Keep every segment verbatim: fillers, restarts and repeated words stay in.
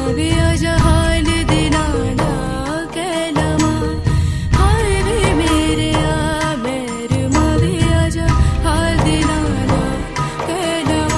वे आजा हाल दिलाना कहलमा हाय वे मेरे आ मेहरमा वे आजा हाल दिलाना कहलमा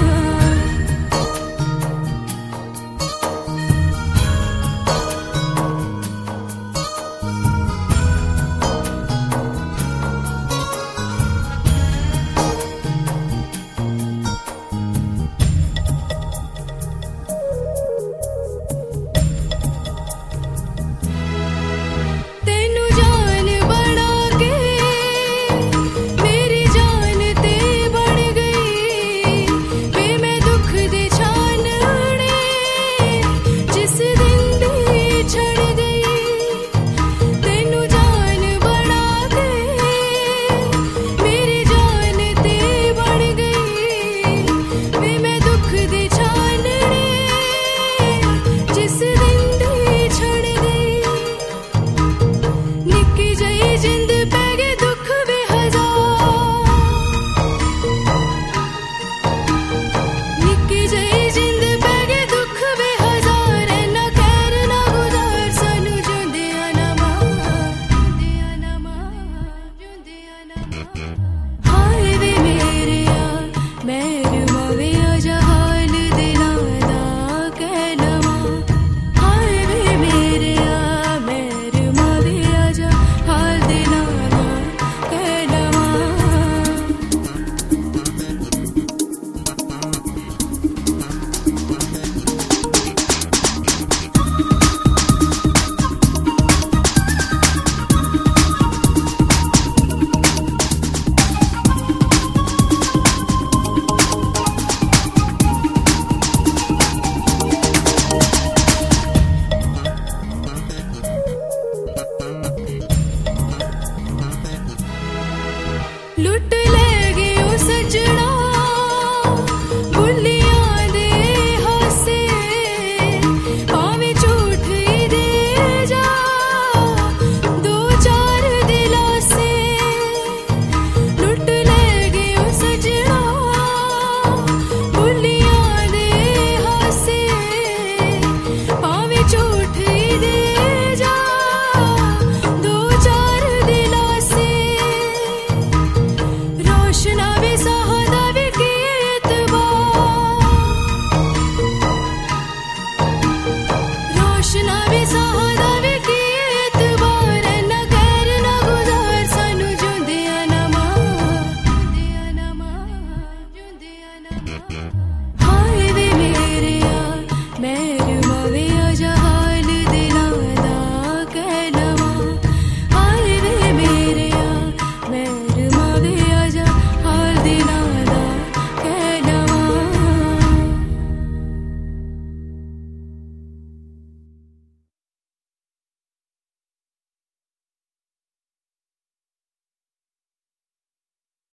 लुट लेगी ओ सजना बुलियां दे हासे भावें झूठ ही दे जा दो चार दिलासे लुट लेगी ओ सजना बुलियां दे हासे भावें झूठ ही दे जा दो चार दिलासे रोशना वे साहदा वे की एतबार रोशना वे साहदा वे की एतबार ना गैर ना गुजार सानू जुंदिया ना मार जुंदिया ना मार जुंदिया ना मार हाय वे मेरे आ मेहरमा वे आजा